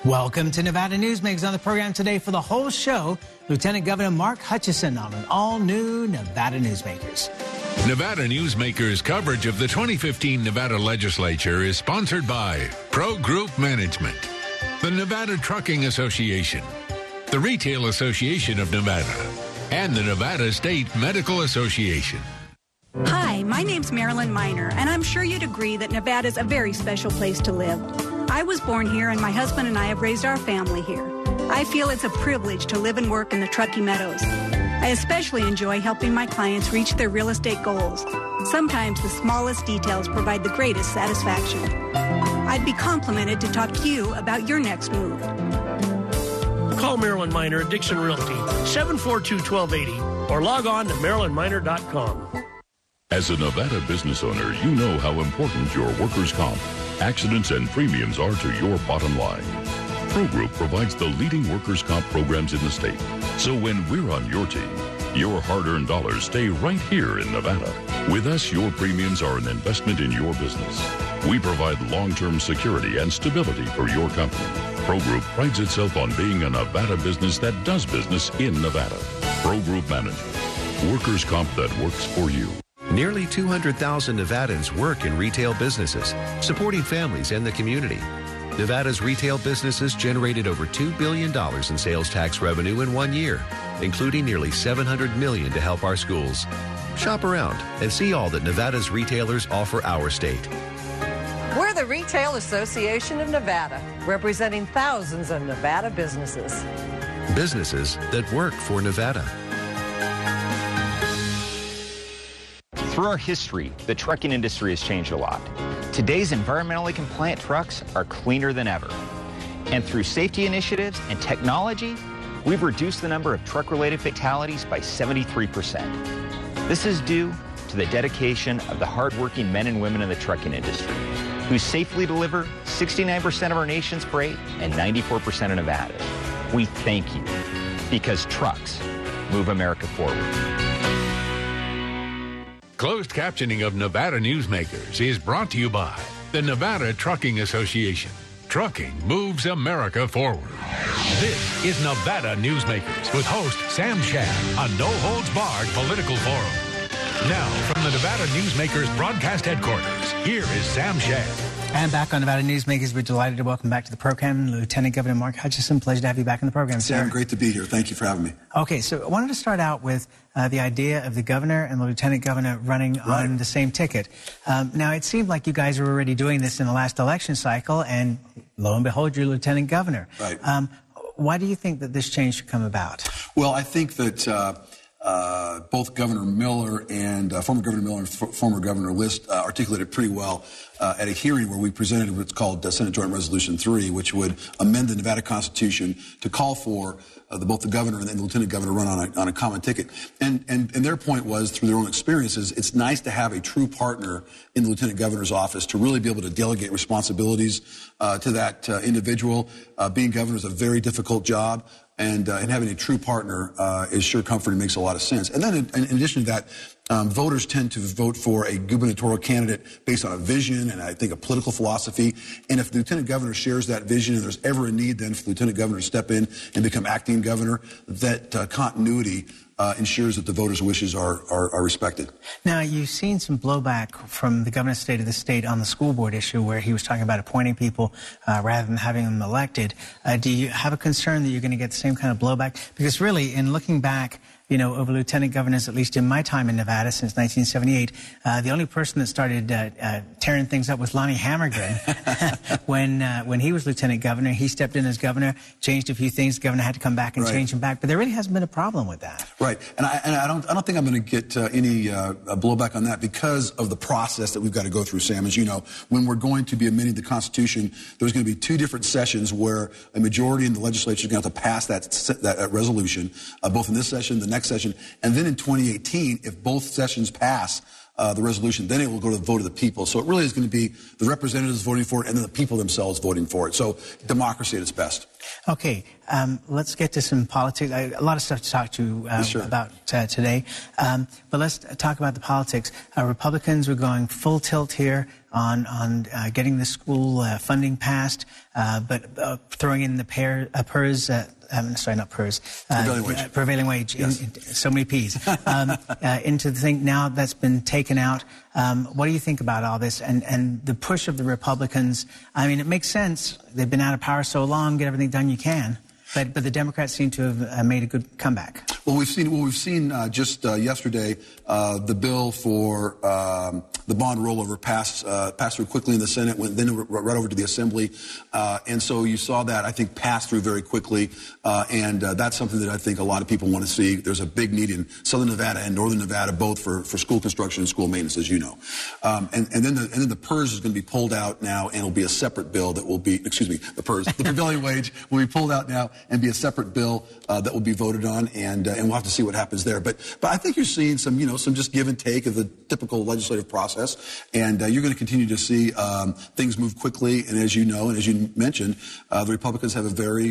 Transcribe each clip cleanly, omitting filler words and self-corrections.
Welcome to Nevada Newsmakers. On the program today for the whole show, Lieutenant Governor Mark Hutchison on an all-new Nevada Newsmakers. Nevada Newsmakers coverage of the 2015 Nevada Legislature is sponsored by Pro Group Management, the Nevada Trucking Association, the Retail Association of Nevada, and the Nevada State Medical Association. Hi, my name's Marilyn Miner, and I'm sure you'd agree that Nevada's a very special place to live. I was born here, and my husband and I have raised our family here. I feel it's a privilege to live and work in the Truckee Meadows. I especially enjoy helping my clients reach their real estate goals. Sometimes the smallest details provide the greatest satisfaction. I'd be complimented to talk to you about your next move. Call Marilyn Miner at Dixon Realty, 742-1280, or log on to marilynminer.com. As a Nevada business owner, you know how important your workers' comp, accidents, and premiums are to your bottom line. Pro Group provides the leading workers' comp programs in the state. So when we're on your team, your hard-earned dollars stay right here in Nevada. With us, your premiums are an investment in your business. We provide long-term security and stability for your company. Pro Group prides itself on being a Nevada business that does business in Nevada. Pro Group Management. Workers' comp that works for you. Nearly 200,000 Nevadans work in retail businesses, supporting families and the community. Nevada's retail businesses generated over $2 billion in sales tax revenue in 1 year, including nearly $700 million to help our schools. Shop around and see all that Nevada's retailers offer our state. We're the Retail Association of Nevada, representing thousands of Nevada businesses. Businesses that work for Nevada. Through our history, the trucking industry has changed a lot. Today's environmentally compliant trucks are cleaner than ever. And through safety initiatives and technology, we've reduced the number of truck-related fatalities by 73%. This is due to the dedication of the hardworking men and women in the trucking industry, who safely deliver 69% of our nation's freight and 94% of Nevada. We thank you, because trucks move America forward. Closed captioning of Nevada Newsmakers is brought to you by the Nevada Trucking Association. Trucking moves America forward. This is Nevada Newsmakers with host Sam Shad, a no-holds-barred political forum. Now, from the Nevada Newsmakers broadcast headquarters, here is Sam Shad. And back on Nevada Newsmakers, we're delighted to welcome back to the program Lieutenant Governor Mark Hutchison. Pleasure to have you back in the program, sir. Sam, great to be here. Thank you for having me. Okay, so I wanted to start out with the idea of the governor and the lieutenant governor running on the same ticket. Now, it seemed like you guys were already doing this in the last election cycle, and lo and behold, you're lieutenant governor. Right. Why do you think that this change should come about? Well, I think that both Governor Miller and former Governor Miller and former Governor List articulated pretty well at a hearing where we presented what's called Senate Joint Resolution 3, which would amend the Nevada Constitution to call for both the governor and the lieutenant governor run on a common ticket. And their point was, through their own experiences, it's nice to have a true partner in the lieutenant governor's office to really be able to delegate responsibilities to that individual. Being governor is a very difficult job. And having a true partner is sure comforting, makes a lot of sense. And then in addition to that, voters tend to vote for a gubernatorial candidate based on a vision and I think a political philosophy. And if the lieutenant governor shares that vision and there's ever a need then for the lieutenant governor to step in and become acting governor, that continuity ensures that the voters' wishes are respected. Now, you've seen some blowback from the governor's state of the state on the school board issue where he was talking about appointing people rather than having them elected. Do you have a concern that you're going to get the same kind of blowback? Because really, in looking back, you know, over lieutenant governors, at least in my time in Nevada since 1978, the only person that started tearing things up was Lonnie Hammergren. when he was lieutenant governor, he stepped in as governor, changed a few things. The governor had to come back and change them back. But there really hasn't been a problem with that. Right. And I don't think I'm going to get any blowback on that because of the process that we've got to go through, Sam. As you know, when we're going to be amending the Constitution, there's going to be two different sessions where a majority in the legislature is going to have to pass that resolution, both in this session, the next session, and then in 2018, if both sessions pass the resolution, then it will go to the vote of the people. So it really is going to be the representatives voting for it and then the people themselves voting for it. So democracy at its best. Okay, let's get to some politics. A lot of stuff to talk to about today. But let's talk about the politics. Republicans were going full tilt here on getting the school funding passed, but throwing in the PERS. Not PERS. Prevailing wage. Yes. In so many P's. Into the thing now that's been taken out. What do you think about all this and the push of the Republicans? I mean, it makes sense. They've been out of power so long. Get everything done you can. But the Democrats seem to have made a good comeback. Well, we've seen just yesterday the bill for the bond rollover passed through quickly in the Senate, went then right over to the Assembly, and so you saw that I think pass through very quickly, and that's something that I think a lot of people want to see. There's a big need in Southern Nevada and Northern Nevada both for school construction and school maintenance, as you know, and then the PERS is going to be pulled out now, and it'll be a separate bill that will be the PERS, the prevailing wage will be pulled out now and be a separate bill that will be voted on, and we'll have to see what happens there. But I think you're seeing some just give and take of the typical legislative process, and you're going to continue to see things move quickly. And as you know, and as you mentioned, the Republicans have a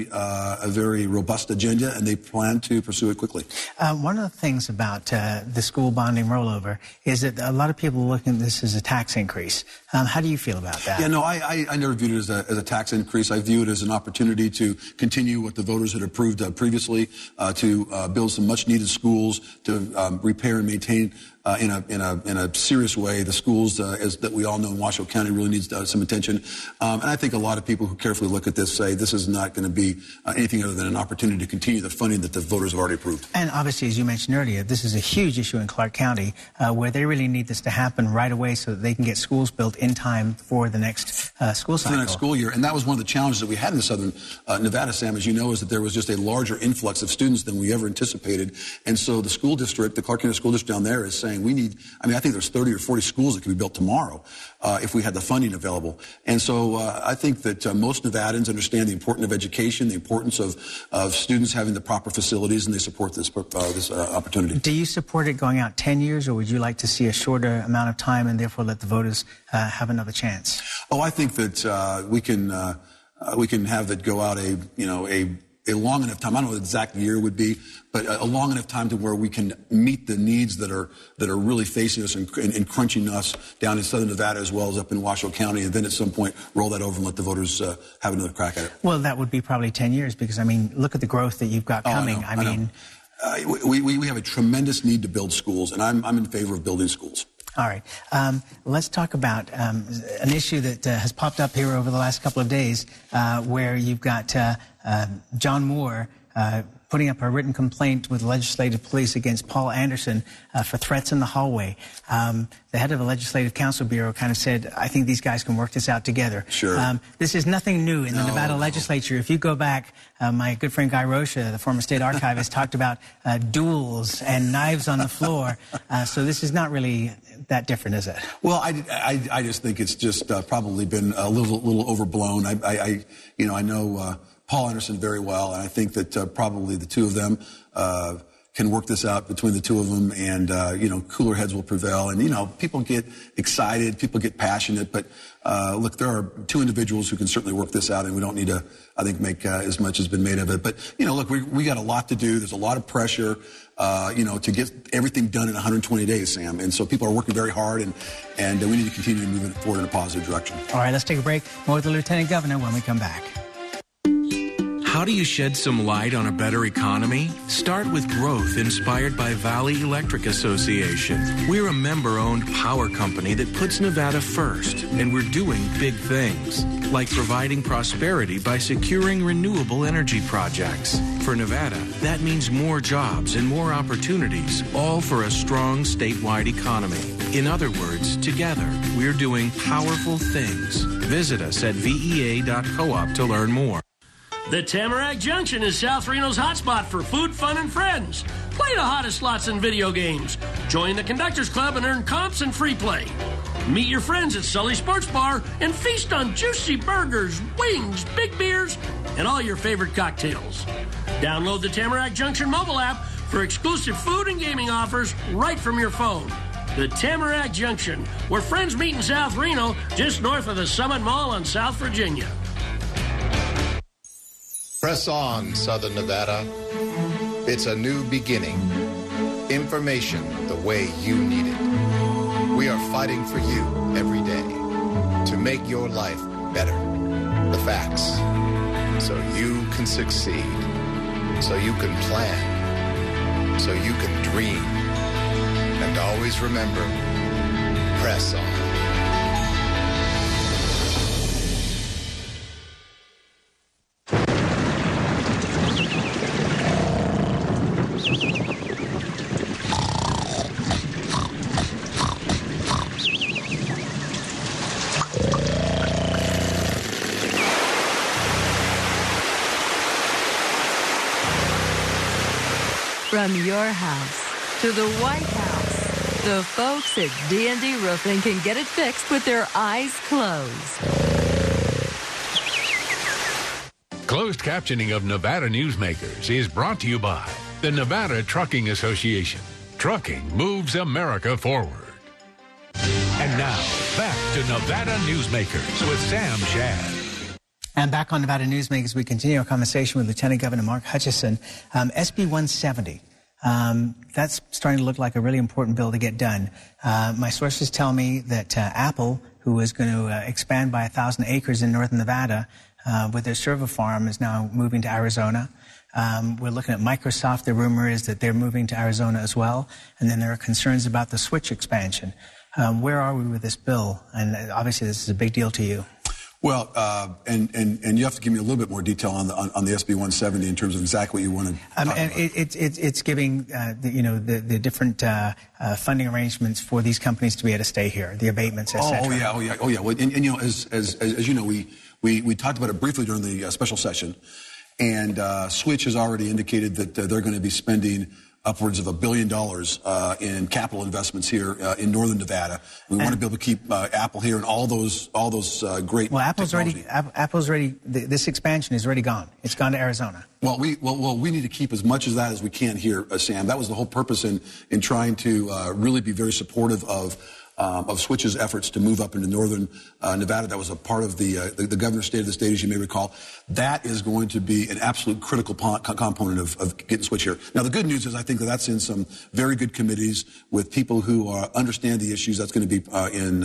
very robust agenda, and they plan to pursue it quickly. One of the things about the school bonding rollover is that a lot of people are looking at this as a tax increase. How do you feel about that? Yeah, no, I never viewed it as a tax increase. I view it as an opportunity to continue what the voters had approved previously, to build some much-needed schools, to repair and maintain in a serious way the schools that we all know in Washoe County really needs some attention. And I think a lot of people who carefully look at this say this is not going to be anything other than an opportunity to continue the funding that the voters have already approved. And obviously, as you mentioned earlier, this is a huge issue in Clark County where they really need this to happen right away so that they can get schools built in time for the next school cycle. For the next school year. And that was one of the challenges that we had in Southern Nevada, Sam, as you know, is that there was just a larger influx of students than we ever anticipated. And so the school district, the Clark County School District down there is saying I think there's 30 or 40 schools that could be built tomorrow if we had the funding available. And so I think that most Nevadans understand the importance of education, the importance of students having the proper facilities, and they support this opportunity. Do you support it going out 10 years, or would you like to see a shorter amount of time and therefore let the voters have another chance? Oh, I think that we can have it go out a long enough time. I don't know what the exact year would be, but a long enough time to where we can meet the needs that are really facing us and crunching us down in Southern Nevada as well as up in Washoe County, and then at some point roll that over and let the voters have another crack at it. Well, that would be probably 10 years because, look at the growth that you've got coming. I know. We have a tremendous need to build schools, and I'm in favor of building schools. All right. Let's talk about an issue that has popped up here over the last couple of days where you've got John Moore putting up a written complaint with legislative police against Paul Anderson for threats in the hallway. The head of the Legislative Counsel Bureau kind of said, I think these guys can work this out together. Sure. This is nothing new in the Nevada legislature. If you go back, my good friend Guy Rocha, the former state archivist, talked about duels and knives on the floor. So this is not really that different, is it? Well, I just think it's just probably been a little overblown. I know Paul Anderson very well, and I think that probably the two of them can work this out between the two of them, and cooler heads will prevail. And people get excited, people get passionate, but look, there are two individuals who can certainly work this out, and we don't need to, I think, make as much has been made of it. But look, we got a lot to do. There's a lot of pressure, to get everything done in 120 days, Sam. And so people are working very hard, and we need to continue to move it forward in a positive direction. All right, let's take a break. More with the Lieutenant Governor when we come back. How do you shed some light on a better economy? Start with growth inspired by Valley Electric Association. We're a member-owned power company that puts Nevada first, and we're doing big things, like providing prosperity by securing renewable energy projects. For Nevada, that means more jobs and more opportunities, all for a strong statewide economy. In other words, together, we're doing powerful things. Visit us at vea.coop to learn more. The Tamarack Junction is South Reno's hotspot for food, fun, and friends. Play the hottest slots and video games. Join the Conductors Club and earn comps and free play. Meet your friends at Sully Sports Bar and feast on juicy burgers, wings, big beers, and all your favorite cocktails. Download the Tamarack Junction mobile app for exclusive food and gaming offers right from your phone. The Tamarack Junction, where friends meet in South Reno, just north of the Summit Mall on South Virginia. Press on, Southern Nevada. It's a new beginning. Information the way you need it. We are fighting for you every day. to make your life better. The facts. So you can succeed. So you can plan. So you can dream. And always remember, press on. From your house to the White House, the folks at D&D Roofing can get it fixed with their eyes closed. Closed captioning of Nevada Newsmakers is brought to you by the Nevada Trucking Association. Trucking moves America forward. And now, back to Nevada Newsmakers with Sam Shad. And back on Nevada Newsmakers, we continue our conversation with Lieutenant Governor Mark Hutchison. SB 170, that's starting to look like a really important bill to get done. My sources tell me that Apple, who is going to expand by 1,000 acres in northern Nevada with their server farm, is now moving to Arizona. We're looking at Microsoft. The rumor is that they're moving to Arizona as well. And then there are concerns about the switch expansion. Where are we with this bill? And obviously this is a big deal to you. Well, and you have to give me a little bit more detail on the SB 170 in terms of exactly what you want to talk about. It's giving the different funding arrangements for these companies to be able to stay here, the abatements, etc. Oh yeah. Well, and you know, as you know, we talked about it briefly during the special session, and Switch has already indicated that they're going to be spending upwards of $1 billion in capital investments here in northern Nevada. We want to be able to keep Apple here and all those great. Well, Apple's already. This expansion is already gone. It's gone to Arizona. Well, we need to keep as much of that as we can here, Sam. That was the whole purpose in trying to really be very supportive of Switch's efforts to move up into northern Nevada. That was a part of the governor's state of the state, as you may recall. That is going to be an absolute critical component of getting Switch here. Now, the good news is I think that's in some very good committees with people who understand the issues. That's going to be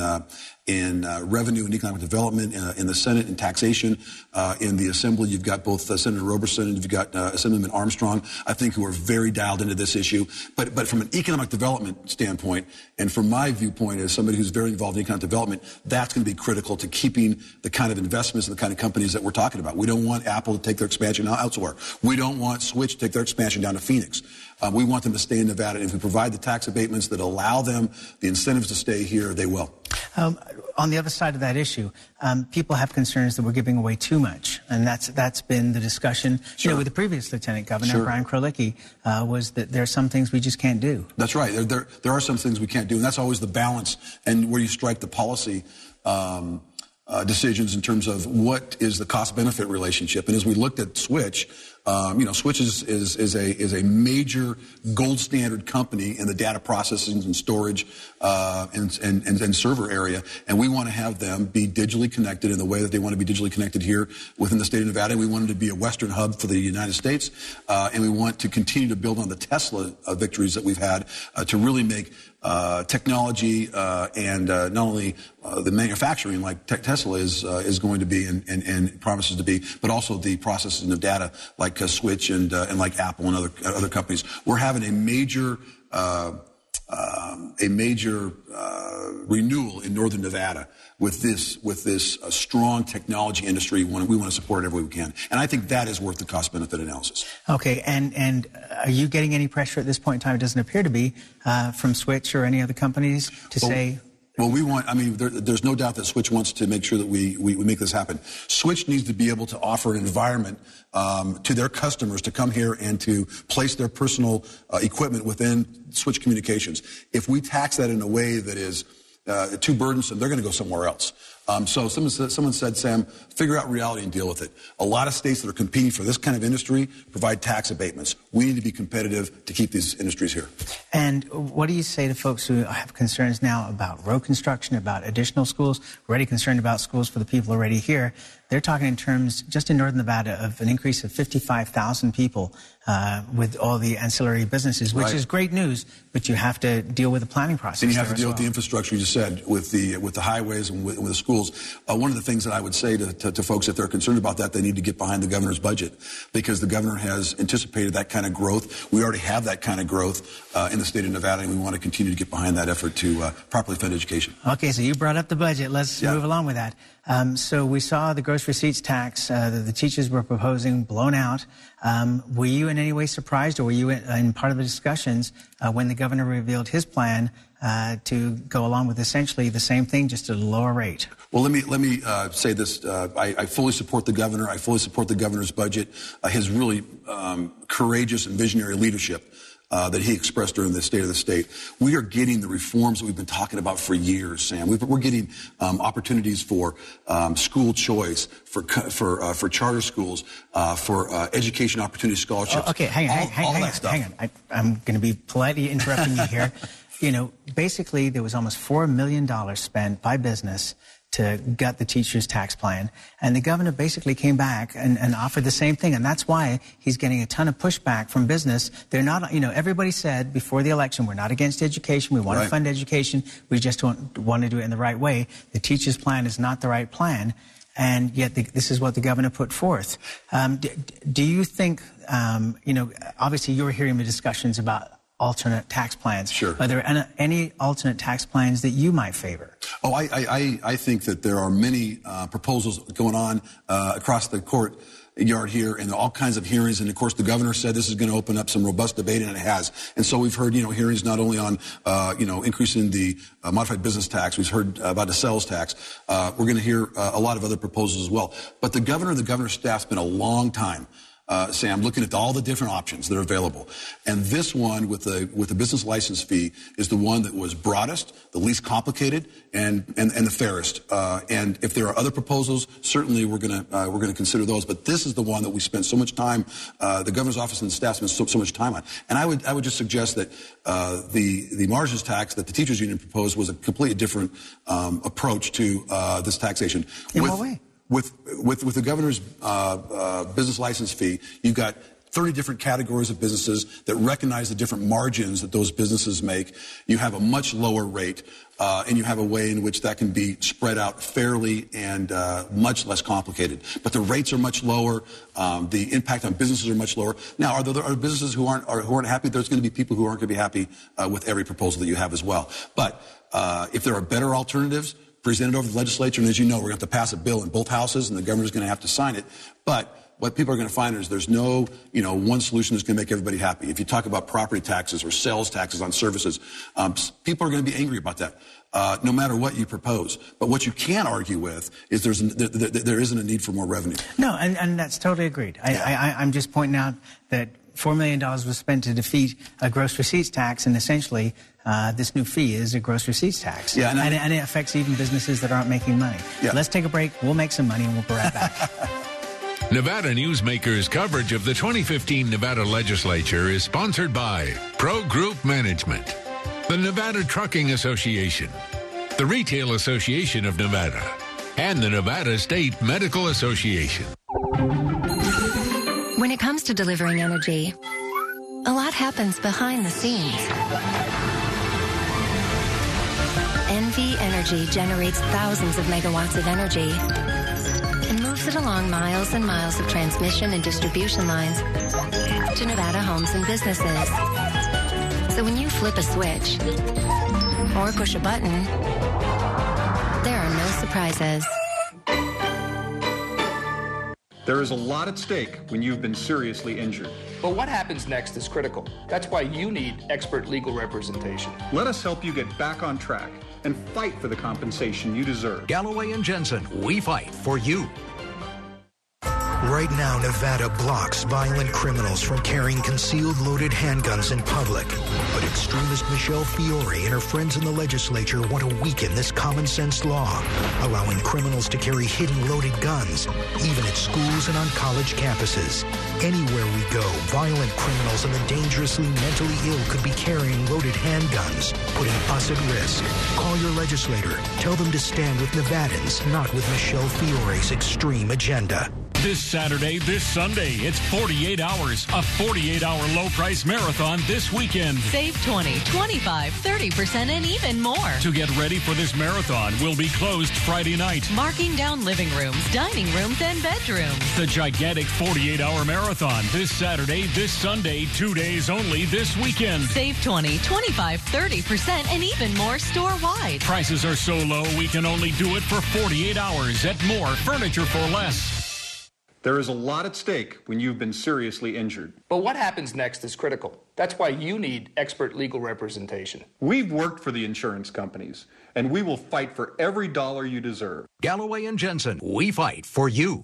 in revenue and economic development, in the Senate and taxation, in the Assembly. You've got both Senator Roberson and you've got Assemblyman Armstrong, I think, who are very dialed into this issue. But from an economic development standpoint, and from my viewpoint as somebody who's very involved in economic development, that's going to be critical to keeping the kind of investments and the kind of companies that we're talking about. We don't want Apple to take their expansion elsewhere. We don't want Switch to take their expansion down to Phoenix. We want them to stay in Nevada. And if we provide the tax abatements that allow them the incentives to stay here, they will. On the other side of that issue, people have concerns that we're giving away too much, and that's been the discussion. Sure. With the previous Lieutenant Governor, Sure. Brian Krolicki, was that there are some things we just can't do. That's right. There are some things we can't do, and that's always the balance and where you strike the policy decisions in terms of what is the cost-benefit relationship. And as we looked at Switch, Switch is a major gold standard company in the data processing and storage and server area, and we want to have them be digitally connected in the way that they want to be digitally connected here within the state of Nevada. We want them to be a Western hub for the United States, and we want to continue to build on the Tesla victories that we've had to really make technology and not only the manufacturing like Tesla is going to be and promises to be, but also the processing of data like Switch and like Apple and other companies. We're having a major renewal in northern Nevada with this strong technology industry. We want to support it every way we can, and I think that is worth the cost-benefit analysis. Okay, and are you getting any pressure at this point in time? It doesn't appear to be from Switch or any other companies to say. Well, there's no doubt that Switch wants to make sure that we make this happen. Switch needs to be able to offer an environment to their customers to come here and to place their personal equipment within Switch Communications. If we tax that in a way that is too burdensome, they're going to go somewhere else. So someone said, Sam, figure out reality and deal with it. A lot of states that are competing for this kind of industry provide tax abatements. We need to be competitive to keep these industries here. And what do you say to folks who have concerns now about road construction, about additional schools? We're already concerned about schools for the people already here. they're talking in terms, just in Northern Nevada, of an increase of 55,000 people with all the ancillary businesses, which is great news, but you have to deal with the planning process. And you have to deal with the infrastructure, you just said, with the highways and with the schools. One of the things that I would say to folks, if they're concerned about that, they need to get behind the governor's budget, because the governor has anticipated that kind of growth. We already have that kind of growth in the state of Nevada, and we want to continue to get behind that effort to properly fund education. Okay, so you brought up the budget. Let's move along with that. So we saw the gross receipts tax that the teachers were proposing blown out. Were you in any way surprised, or were you in part of the discussions when the governor revealed his plan to go along with essentially the same thing, just at a lower rate? Well, let me say this. I fully support the governor. I fully support the governor's budget. His really courageous and visionary leadership that he expressed during the State of the State. We are getting the reforms that we've been talking about for years, Sam. We're getting opportunities for school choice, for charter schools, for education opportunity scholarships. Okay, hang on. I'm going to be politely interrupting you here. You know, basically, there was almost $4 million spent by business to gut the teacher's tax plan. And the governor basically came back and offered the same thing. And that's why he's getting a ton of pushback from business. They're not, you know, everybody said before the election, we're not against education. We want to fund education. We just want to do it in the right way. The teacher's plan is not the right plan. And yet this is what the governor put forth. Do you think, you know, obviously you're hearing the discussions about alternate tax plans. Sure. Are there any alternate tax plans that you might favor? Oh, I think that there are many proposals going on across the court yard here, and all kinds of hearings. And of course, the governor said this is going to open up some robust debate, and it has. And so we've heard, you know, hearings not only on, you know, increasing the modified business tax. We've heard about the sales tax. We're going to hear a lot of other proposals as well. But the governor and the governor's staff spent a long time, Sam, looking at all the different options that are available. And this one with the business license fee is the one that was broadest, the least complicated, and the fairest. And if there are other proposals, certainly we're gonna consider those. But this is the one that we spent so much time, the governor's office and the staff spent so much time on. And I would just suggest that the margins tax that the teachers union proposed was a completely different approach to this taxation. In what way? With the governor's business license fee, you've got 30 different categories of businesses that recognize the different margins that those businesses make. You have a much lower rate, and you have a way in which that can be spread out fairly and much less complicated. But the rates are much lower. The impact on businesses are much lower. Now, are there businesses who aren't happy? There's going to be people who aren't going to be happy with every proposal that you have as well. But if there are better alternatives presented over the legislature, and as you know, we're going to have to pass a bill in both houses, and the governor's going to have to sign it. But what people are going to find is there's no, you know, one solution that's going to make everybody happy. If you talk about property taxes or sales taxes on services, people are going to be angry about that, no matter what you propose. But what you can argue with is there isn't a need for more revenue. No, and that's totally agreed. Yeah. I'm just pointing out that $4 million was spent to defeat a gross receipts tax, and essentially this new fee is a gross receipts tax. Yeah, and it affects even businesses that aren't making money. Yeah. Let's take a break. We'll make some money, and we'll be right back. Nevada Newsmakers coverage of the 2015 Nevada legislature is sponsored by Pro Group Management, the Nevada Trucking Association, the Retail Association of Nevada, and the Nevada State Medical Association. When it comes to delivering energy, a lot happens behind the scenes. NV Energy generates thousands of megawatts of energy and moves it along miles and miles of transmission and distribution lines to Nevada homes and businesses. So when you flip a switch or push a button, there are no surprises. There is a lot at stake when you've been seriously injured. But what happens next is critical. That's why you need expert legal representation. Let us help you get back on track and fight for the compensation you deserve. Galloway and Jensen, we fight for you. Right now, Nevada blocks violent criminals from carrying concealed loaded handguns in public. But extremist Michelle Fiore and her friends in the legislature want to weaken this common sense law, allowing criminals to carry hidden loaded guns, even at schools and on college campuses. Anywhere we go, violent criminals and the dangerously mentally ill could be carrying loaded handguns, putting us at risk. Call your legislator. Tell them to stand with Nevadans, not with Michelle Fiore's extreme agenda. This Saturday, this Sunday, it's 48 hours, a 48-hour low-price marathon this weekend. Save 20, 25, 30%, and even more. To get ready for this marathon, we'll be closed Friday night. Marking down living rooms, dining rooms, and bedrooms. The gigantic 48-hour marathon this Saturday, this Sunday, 2 days only this weekend. Save 20, 25, 30%, and even more store-wide. Prices are so low, we can only do it for 48 hours at More Furniture for Less. There is a lot at stake when you've been seriously injured. But what happens next is critical. That's why you need expert legal representation. We've worked for the insurance companies, and we will fight for every dollar you deserve. Galloway and Jensen, we fight for you.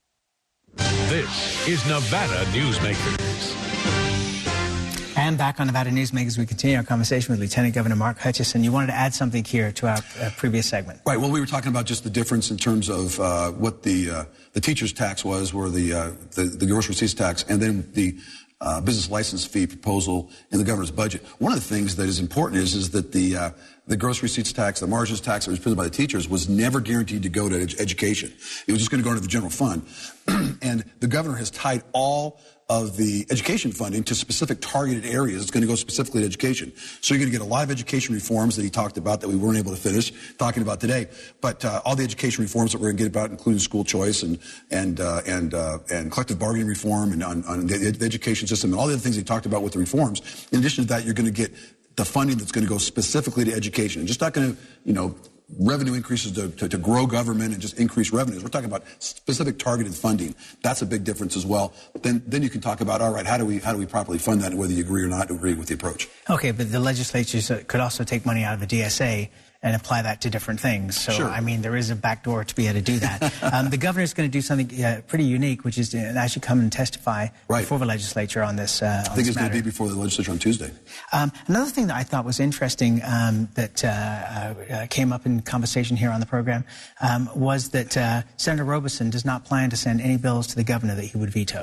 This is Nevada Newsmakers. And back on Nevada Newsmakers, we continue our conversation with Lieutenant Governor Mark Hutchison. You wanted to add something here to our previous segment. Right. Well, we were talking about just the difference in terms of what the teacher's tax was, or the gross receipts tax, and then the business license fee proposal in the governor's budget. One of the things that is important is that the gross receipts tax, the margins tax that was presented by the teachers, was never guaranteed to go to education. It was just going to go into the general fund. And the governor has tied all of the education funding to specific targeted areas. It's going to go specifically to education. So you're going to get a lot of education reforms that he talked about that we weren't able to finish talking about today. But all the education reforms that we're going to get about, including school choice and collective bargaining reform and on the education system and all the other things he talked about with the reforms. In addition to that, you're going to get the funding that's going to go specifically to education. Just not going to, revenue increases to grow government and just increase revenues. We're talking about specific targeted funding. That's a big difference as well. Then you can talk about, all right, how do we properly fund that, and whether you agree or not agree with the approach. Okay, but the legislature could also take money out of the DSA and apply that to different things. So, sure. I mean, there is a backdoor to be able to do that. The governor is going to do something pretty unique, which is to actually come and testify before the legislature on this I think it's going to be before the legislature on Tuesday. Another thing that I thought was interesting that came up in conversation here on the program was that Senator Robeson does not plan to send any bills to the governor that he would veto.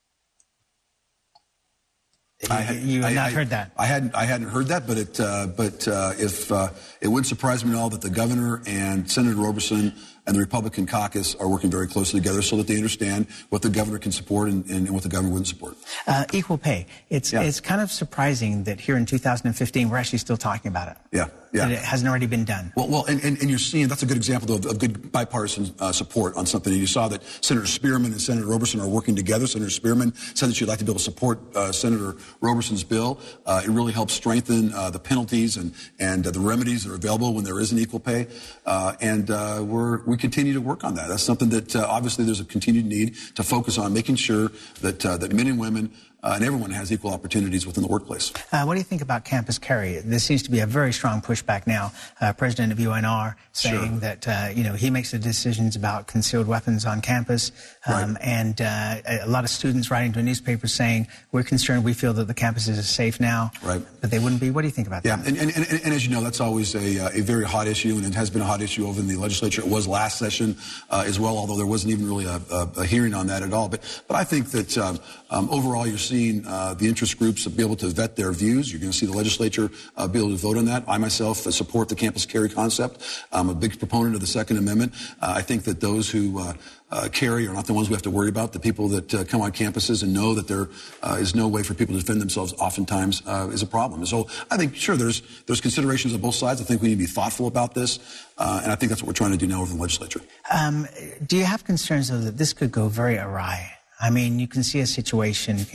You had not heard that. I hadn't heard that, but if it wouldn't surprise me at all that the governor and Senator Robeson and the Republican caucus are working very closely together so that they understand what the governor can support and what the governor wouldn't support. Equal pay. It's kind of surprising that here in 2015 we're actually still talking about it. Yeah. That it hasn't already been done. Well, and you're seeing that's a good example of good bipartisan support on something. And you saw that Senator Spearman and Senator Robeson are working together. Senator Spearman said that she'd like to be able to support Senator Robeson's bill. It really helps strengthen the penalties and the remedies that are available when there is an equal pay. And we continue to work on that. That's something that obviously there's a continued need to focus on, making sure that men and women and everyone has equal opportunities within the workplace. What do you think about Campus Carry? There seems to be a very strong pushback now. President of UNR saying that he makes the decisions about concealed weapons on campus, and a lot of students writing to a newspaper saying we're concerned. We feel that the campuses are safe now, but they wouldn't be. What do you think about that? And as you know, that's always a very hot issue, and it has been a hot issue over in the legislature. It was last session as well, although there wasn't even really a hearing on that at all. But I think that overall you're seeing the interest groups be able to vet their views. You're going to see the legislature be able to vote on that. I myself support the campus carry concept. I'm a big proponent of the Second Amendment. I think that those who carry are not the ones we have to worry about. The people that come on campuses and know that there is no way for people to defend themselves oftentimes is a problem. So I think, sure, there's considerations on both sides. I think we need to be thoughtful about this, and I think that's what we're trying to do now over in the legislature. Do you have concerns, though, that this could go very awry? I mean, you can see a situation,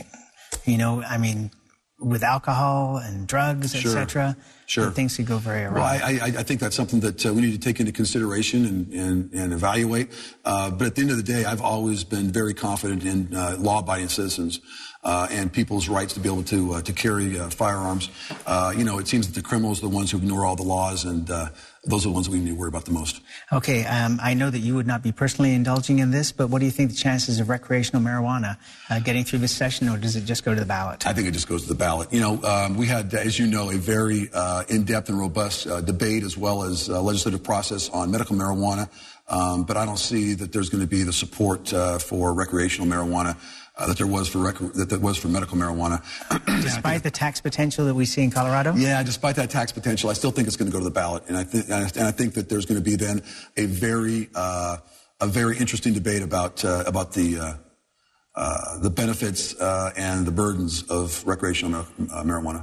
with alcohol and drugs, etc. Sure. Things could go very awry. Well, I think that's something that we need to take into consideration and evaluate. But at the end of the day, I've always been very confident in law-abiding citizens and people's rights to be able to carry firearms. It seems that the criminals are the ones who ignore all the laws, and those are the ones we need to worry about the most. Okay, I know that you would not be personally indulging in this, but what do you think the chances of recreational marijuana getting through this session, or does it just go to the ballot? I think it just goes to the ballot. We had, as you know, a very in-depth and robust debate as well as legislative process on medical marijuana, but I don't see that there's going to be the support for recreational marijuana that there was for medical marijuana. Despite the tax potential that we see in Colorado? Yeah, despite that tax potential, I still think it's going to go to the ballot, and I think that there's going to be then a very interesting debate about the benefits and the burdens of recreational marijuana.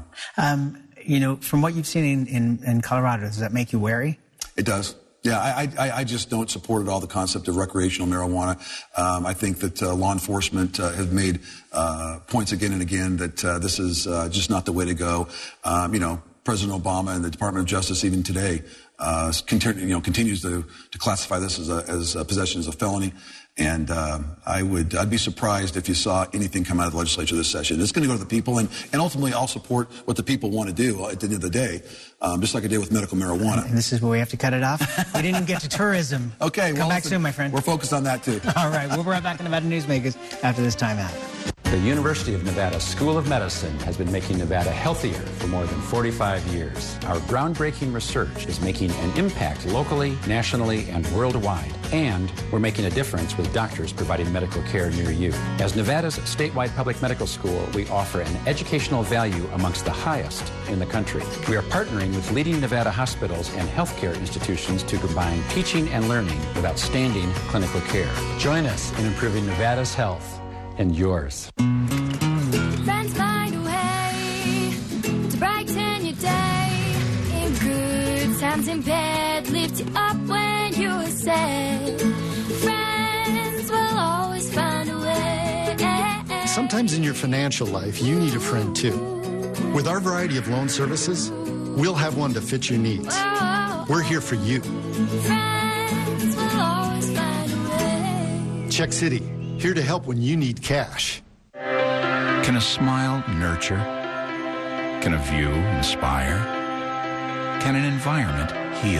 From what you've seen in Colorado, does that make you wary? It does. Yeah, I just don't support at all the concept of recreational marijuana. I think that law enforcement have made points again and again that this is just not the way to go. President Obama and the Department of Justice even today continues to classify this as possession as a felony. And I'd be surprised if you saw anything come out of the legislature this session. It's going to go to the people, and ultimately I'll support what the people want to do at the end of the day, just like I did with medical marijuana. And this is where we have to cut it off. We didn't even get to tourism. Okay, come back soon, my friend. We're focused on that too. All right, we'll be right back in Nevada Newsmakers after this timeout. The University of Nevada School of Medicine has been making Nevada healthier for more than 45 years. Our groundbreaking research is making an impact locally, nationally, and worldwide. And we're making a difference with doctors providing medical care near you. As Nevada's statewide public medical school, we offer an educational value amongst the highest in the country. We are partnering with leading Nevada hospitals and healthcare institutions to combine teaching and learning with outstanding clinical care. Join us in improving Nevada's health and yours. Friends find a way to brighten your day. In good times and bad, lift you up when you are sad. Friends will always find a way. Sometimes in your financial life, you need a friend too. With our variety of loan services, we'll have one to fit your needs. We're here for you. Friends will always find a way. Czech City, here to help when you need cash. Can a smile nurture? Can a view inspire? Can an environment heal?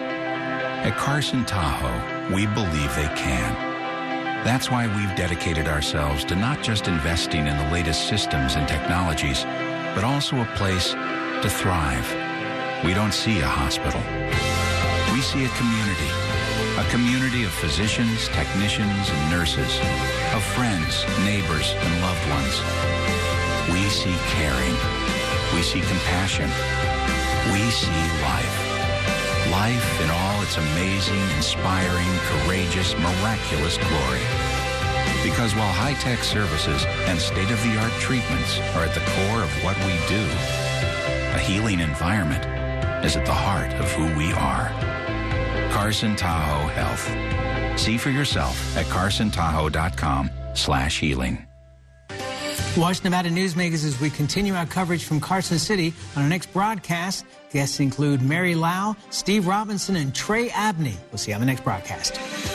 At Carson Tahoe, we believe they can. That's why we've dedicated ourselves to not just investing in the latest systems and technologies, but also a place to thrive. We don't see a hospital. We see a community of physicians, technicians, and nurses, of friends, neighbors, and loved ones. We see caring. We see compassion. We see life. Life in all its amazing, inspiring, courageous, miraculous glory. Because while high-tech services and state-of-the-art treatments are at the core of what we do, a healing environment is at the heart of who we are. Carson Tahoe Health. See for yourself at carsontahoe.com/healing. Watch Nevada Newsmakers as we continue our coverage from Carson City. On our next broadcast, guests include Mary Lau, Steve Robinson, and Trey Abney. We'll see you on the next broadcast.